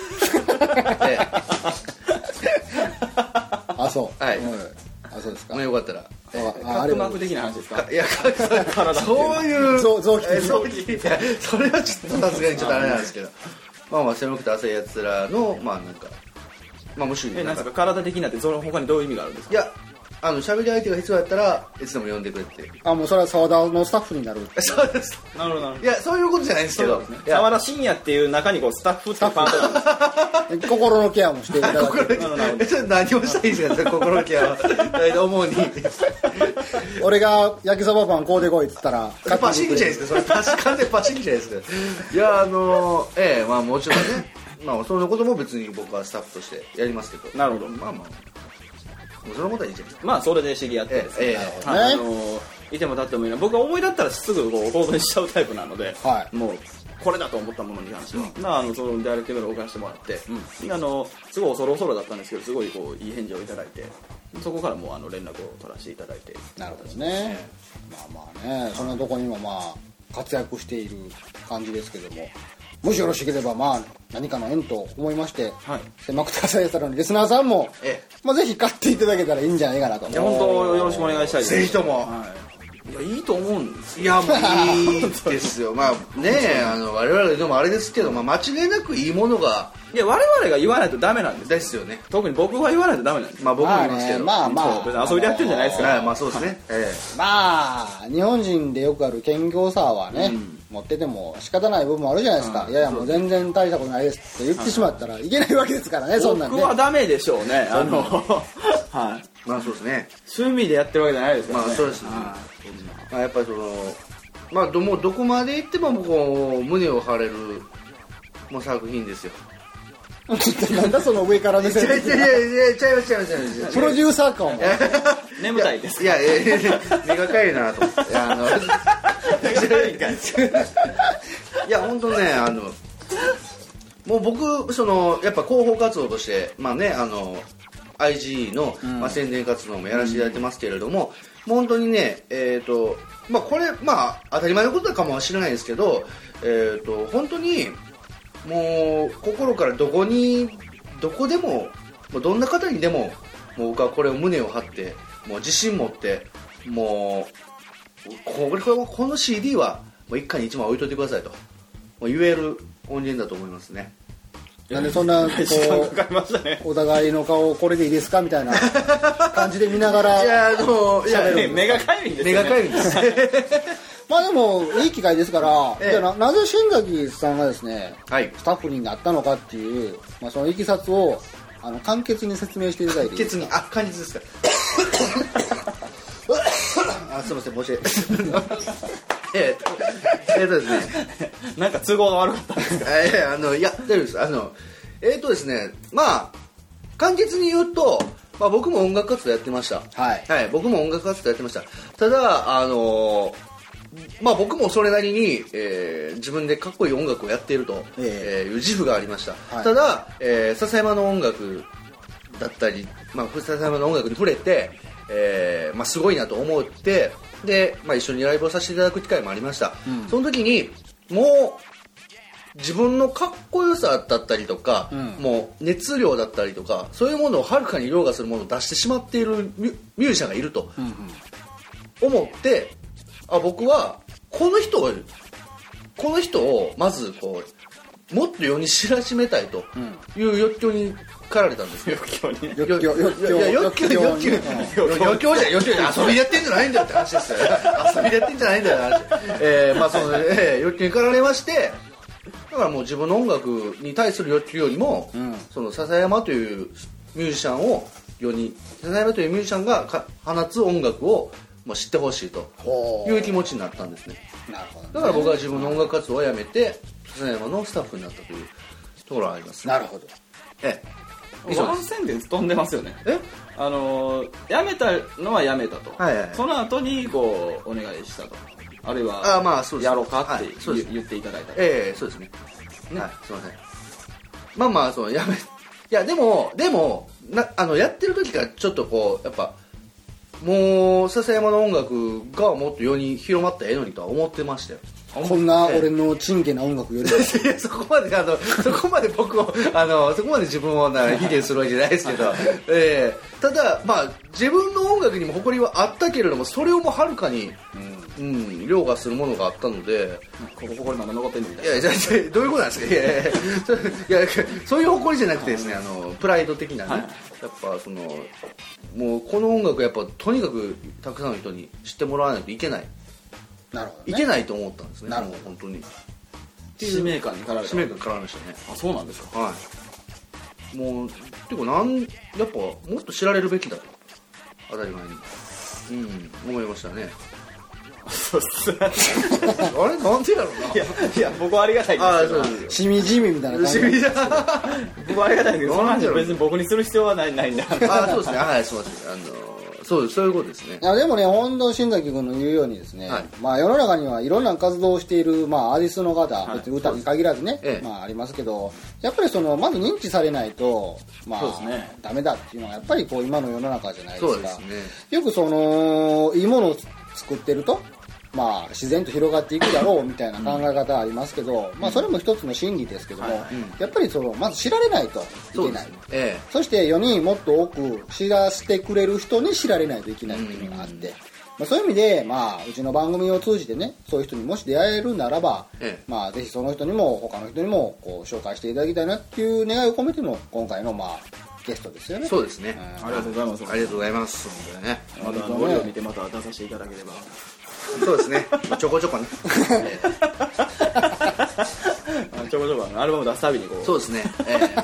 B: そう。
C: はい。
B: そうですか。
C: よかったら。
D: 角膜的な話ですか。
C: いや、そういう
B: 臓器。
C: それはちょっとさすがにちょっとあれなんですけど。狭くて浅いやつらの無視
D: なんか体的なってその他にどういう意味があるんですか。
C: いや喋り相手が必要だったらいつでも呼んでくれって。
B: もうそれは沢田のスタッフになる。
C: そうです。
D: なるほど。
C: いやそういうことじゃないんですけど、
D: 沢田信也っていう中にスタッフっていうパート
B: 心のケアもしていただく。
C: 何をしたらいいですか心のケアは。大体思うに
B: 俺が焼きそばパンこうでこいっつったら
C: パシンじゃないですか。それ完全パシンじゃないですか。いやもちろんね、そのことも別に僕はスタッフとしてやりますけど。
D: なるほど。
C: もうそのことはいいじゃん。
D: まあそれで知り合ってですね、いても立ってもいいな。僕は思い立ったらすぐ弟にしちゃうタイプなので、もうこれだと思ったものに関しては、そのダイレクトメールを送らせてもらって、すごい恐ろだったんですけど、すごいいい返事をいただいて、そこからもう連絡を取らせていただいて。
B: なるほどね。まあね、そんなとこにも活躍している感じですけども、 もしよろしければまあ何かの縁と思いまして、
D: はい、
B: 狭くて浅いやつらのリスナーさんも、まあ、ぜひ買っていただけたらいいんじゃないかなと。
D: いや本当よろしくお願いしたいです。
C: ぜひとも、
D: いやいいと思うんですよ。
C: いやもういいですよ。まあね我々でもあれですけど、まあ、間違いなくいいものが、
D: いや我々が言わないとダメなんです。
C: ですよね。
D: 特に僕は言わないとダメなんです。
C: まあ僕も言いますけど、
B: まあね、
D: 別に遊びでやってるんじゃないですか。
C: まあそうですね。
B: まあ日本人でよくある謙虚さはね、持ってても仕方ない部分もあるじゃないですか。いやいやもう全然大したことないですって言ってしまったらいけないわけですからね。そんなんね。
D: 僕はダメでしょうね。はい。
C: まあそうですね。
D: 趣味でやってるわけじゃないですからね。
C: まあそうですね。まあやっぱりまあどこまで行ってもこう胸を張れるもう作品ですよ。
B: なんだその上から目線。
C: いやちゃいます。
B: プロデューサーかも。
D: 眠たいです。
C: いや目がかゆいなと思って。いや本当ねもう僕やっぱ広報活動としてまあねIG の、まあ、宣伝活動もやらせていただいてますけれども、もう本当にねまあこれまあ当たり前のことかもしれないですけど本当にもう心からどこでもどんな方にでももう僕はこれを胸を張ってもう自信持ってもうこの CD はもう一家に一枚置いといてくださいともう言える音源だと思いますね。
B: なんでそんなお互いの顔これでいいですかみたいな感じで見ながら
D: 目がかゆいんですよね。
C: 目がかゆいんです
B: まあでもいい機会ですから、なぜ新崎さんがですね、スタッフになったのかっていう、まあ、そのいきさつを簡潔に説明していただいていいですか。
C: 簡潔ですか。すみません申し訳ないですね。
D: なんか都合が悪かったんですか。
C: いや大丈夫です。ですね、まあ簡潔に言うと、まあ僕も音楽活動やってました。はい。僕も音楽活動やってました。ただまあ僕もそれなりに、自分でかっこいい音楽をやっているという自負がありました。ただ、笹山の音楽だったり、まあ笹山の音楽に触れて、まあすごいなと思ってで、まあ、一緒にライブをさせていただく機会もありました、その時にもう自分のかっこよさだったりとか、もう熱量だったりとかそういうものをはるかに凌駕するものを出してしまっているミュージシャンがいると思って、僕はこの人をまずこうもっと世に知らしめたいという欲求に駆られたんですよ。欲求じゃ遊びでやってんじゃないんだよって話ですよ。遊びでやってんじゃないんだよって話。まあ欲求に駆られまして、だからもう自分の音楽に対する欲求よりも、その笹山というミュージシャンを笹山というミュージシャンが放つ音楽をもう知ってほしいという気持ちになったんですね。なるほどね。だから僕は自分の音楽活動をやめて笹山のスタッフになったというところがあります。
B: なるほど。
D: ワンセンテンス飛んでますよね。やめたのはやめたと、その後にこうお願いしたと、あるいは
C: まあそうです、
D: やろうかって言っていただいた。
C: そうですね。はい、すみません。まあまあいやでもやってる時からちょっとこうやっぱもう笹山の音楽がもっと世に広まったらええのにとは思ってましたよ。
B: こんな俺のチンケな音楽より
C: そこまで僕をそこまで自分を卑下するわけじゃないですけど、ただまあ自分の音楽にも誇りはあったけれどもそれをもはるかに、凌駕するものがあったので、
D: ここ誇りまだ残ってんのみたいな。
C: いやどういうことなんですか。いやそういう誇りじゃなくてですね、プライド的なね、やっぱもうこの音楽やっぱとにかくたくさんの人に知ってもらわないといけない。
B: なるほど、
C: いけないと思ったんですね。
B: なるほど、
C: 本当に
D: 使命感に駆られた。
C: 使命感に駆られましたね。
D: そうなんですか。
C: はい。もうてかやっぱもっと知られるべきだと当たり前に思いましたね。
D: そうっすね。
C: あれなんでやろうな。
D: いや僕はありがたいですけど。
B: しみじみみたいな感じ。
D: 僕はありがたいけど、その話を別に僕にする必要はないんだ。
C: そうですね。はい、そうです。そういうことですね。
B: いやでもね、本当新崎君の言うようにですね、まあ世の中にはいろんな活動をしているアーティストの方、別に歌に限らずね、ありますけど、やっぱりまず認知されないとダメだっていうのがやっぱり今の世の中じゃないですか。そうですね。よくいいものを作ってるとまあ、自然と広がっていくだろうみたいな考え方ありますけど、まあ、それも一つの真理ですけども、やっぱりまず知られないといけない。そして世にもっと多く知らせてくれる人に知られないといけないっていうのがあって、まあ、そういう意味で、まあ、うちの番組を通じてね、そういう人にもし出会えるならば、まあ、ぜひその人にも他の人にもこう紹介していただきたいなっていう願いを込めての今回のまあゲストですよね。
C: そうですね。
D: ありがとうございます。
C: ありがとうございます。ね、
D: またゴリを見てまた出させていただければ。
C: そうですね。ちょこちょこね。
D: ちょこちょこアルバム出すたびにこう。
C: そうですね。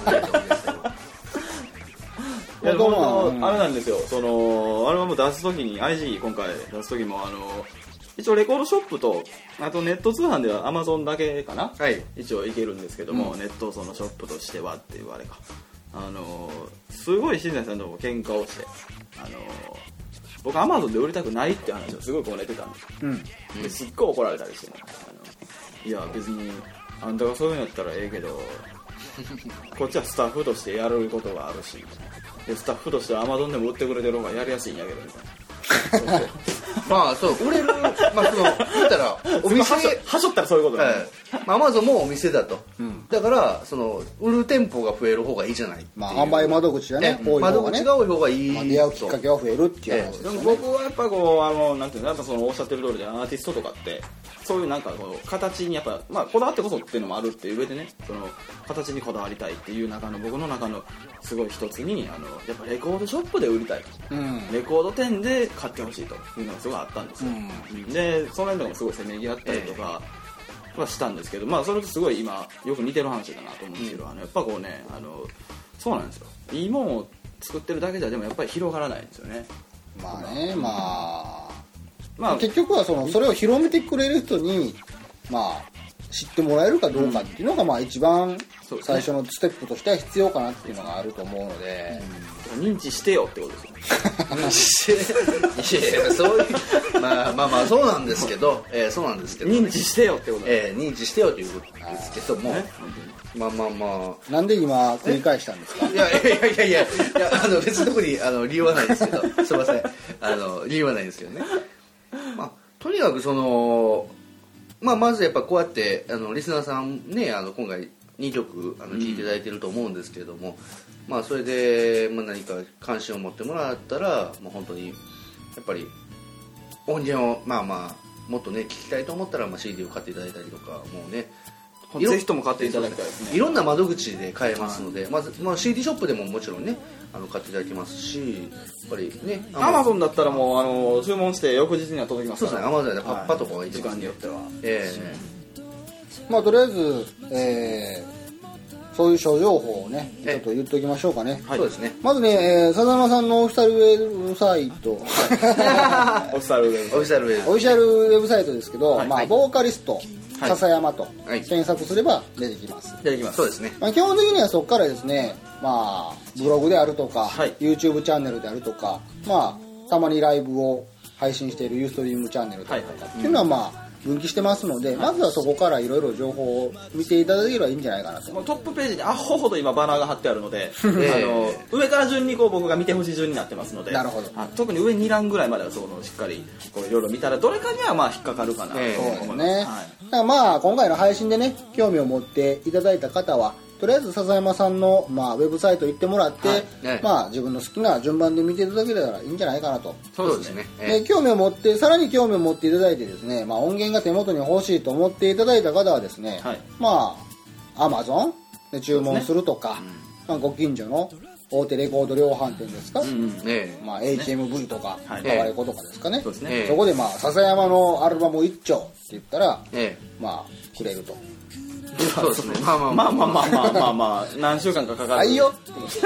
D: いや本当あれなんですよ。そのアルバム出すときに IG 今回出すときも一応レコードショップとあとネット通販では Amazon だけかな。はい。一応いけるんですけども、ネットそのショップとしてはっていうあれか。すごい新谷さんとも喧嘩をして僕 Amazon で売りたくないって話をすごいこねてたんですよ、ですっごい怒られたりしてねいや別にあんたがそういうのやったらええけどこっちはスタッフとしてやることがあるしでスタッフとしては Amazon でも売ってくれてる方がやりやすいんやけどみたいな
C: まあそう売れるまあその言ったらお店
D: はしょったらそういうことだね、
C: まあ Amazon もお店だと、だからその売る店舗が増える方がいいじゃない、
B: まあ販売窓口がね、多い方がね、
C: 窓口が多い方がいい、
B: まあ、出会うきっかけが増えるっていう話ですよね。
D: 僕はやっぱこうなんていうのやっぱそのおっしゃってる通りでアーティストとかってそういうなんかこう形にやっぱまあこだわってこそっていうのもあるっていう上でねその形にこだわりたいっていう中の僕の中のすごい一つにやっぱレコードショップで売りたいと、レコード店で買ってほしいというのがすごいあったんですよ、でその辺とかもすごいせめぎ合ったりとかはしたんですけど、まあそれとすごい今よく似てる話だなと思うんですけど、やっぱこうねそうなんですよ、いいもんを作ってるだけじゃでもやっぱり広がらないんですよね。
B: まあね、まあ結局はそれを広めてくれる人にまあ知ってもらえるかどうかっていうのがまあ一番最初のステップとしては必要かなっていうのがあると思うので、
D: 認知してよってことですよ
C: いやそういうまあそうなんですけど、そうなんですけど、
D: 認知してよってこと
C: 認知してよということですけども、まあ
B: なんで今繰り返したんですか？
C: いや別に特に理由はないですけど、すいません理由はないですけどね。まあとにかくまずやっぱこうやってリスナーさんね今回2曲聴いていただいてると思うんですけれども、まあそれで、何か関心を持ってもらったらもう本当にやっぱり音源をもっとね聴きたいと思ったら、CD を買っていただいたりとか、もうね
D: ぜひとも買っていただきたいですね。
C: いろんな窓口で買えますので、まず、CD ショップでももちろんね買っていただきますし、やっぱりね
D: Amazon だったらもう注文して翌日には届きますから。
C: そうですね、Amazon でパッパとこう
D: 時間によっては
B: まあとりあえず、そういう諸情報をねちょっと言っておきましょうかね。
C: そうですね。
B: まずね、笹山さんのオフィシャルウェブサイト
D: オフィシャルウ
B: ェブサイトですけど、まあボーカリスト笹山と検索すれば出てきます。
C: そうですね。
B: まあ基本的にはそこからですね、まあブログであるとか、YouTube チャンネルであるとか、まあたまにライブを配信しているユーストリームチャンネルであるとかっていうのはまあ分岐してますので、まずはそこからいろいろ情報を見ていただければいいんじゃないかなと。
D: トップページにアホほど今バナーが貼ってあるので、上から順にこう僕が見てほしい順になってますので、
B: なるほど。
D: 特に上2欄ぐらいまではしっかりいろいろ見たらどれかにはまあ引っかかるかなと思います。
B: そうですね。だからまあ今回の配信でね興味を持っていただいた方はとりあえず笹山さんの、ウェブサイト行ってもらって、自分の好きな順番で見ていただけたらいいんじゃないかなと。
C: そうですね。
B: でさらに興味を持っていただいてですね、音源が手元に欲しいと思っていただいた方はですね、Amazon で注文するとか、ご近所の大手レコード量販店ですか、HMV とかタワレコとかですかね、そこで笹山のアルバム1丁って言ったら、くれると。
C: そうですね。
D: まあ何週間かかかる。
B: あいよ。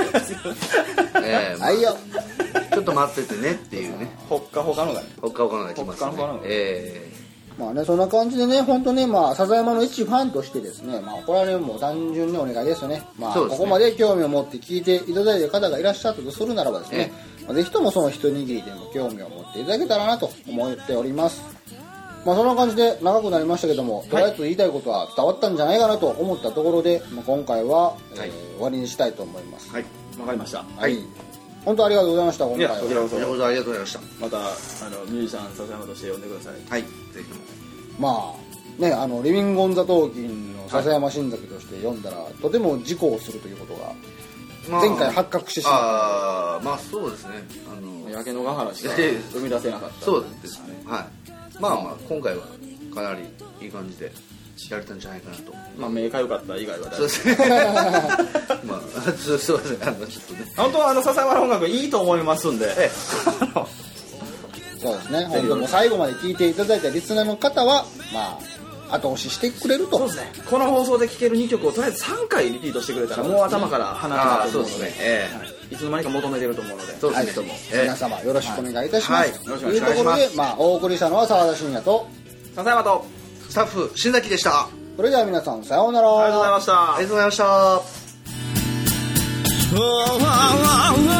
C: あいよ。ちょっと待っててねっていうね。
D: ほっかほかのが
C: 来ますね。
B: まあね、そんな感じでね、本当ね、笹山の一ファンとしてですね、これはね、もう単純にお願いですよね。ここまで興味を持って聞いていただいた方がいらっしゃったとするならばですね、ぜひともその一握りでも興味を持っていただけたらなと思っております。そんな感じで長くなりましたけども、とりあえず言いたいことは伝わったんじゃないかなと思ったところで、今回は、終わりにしたいと思います。
D: はい、わかりました。
B: はい。 本当ありがとうございました。今回は。
D: こちらこそ
C: ありがとうございました。
D: またミュージシャン笹山として呼んでください。
C: はい、ぜひとも。
B: まあね、リビング・オン・ザ・トーキンの笹山新崎として読んだら、とても事故をするということが前回発覚してしまった。
C: まあそうですね。
D: 焼け野ヶ原しか生み出せなかった。
C: そうですね。はい。まあ今回はかなりいい感じでやれたんじゃないかなと。
D: まあ目かゆかった以外は大丈夫。
C: そうですね。まあそうですね。ちょっとね。
D: 本当笹山の音楽いいと思いますんで。
B: そうですね。本当もう最後まで聞いていただいたリスナーの方はまあ後押ししてくれると。
D: そうですね。この放送で聴ける2曲をとりあえず3回リピートしてくれたらもう頭から離れないと思うので、いつの間にか求めてると思うので、
C: そうですね。
B: 皆様よろしくお願いいたします。
C: よろしくお
B: というところでお送りしたのは澤田信也と
D: 笹山と
C: スタッフ新崎でした。
B: それでは皆さんさようなら。
D: ありがとうございました。
C: ありがとうございました。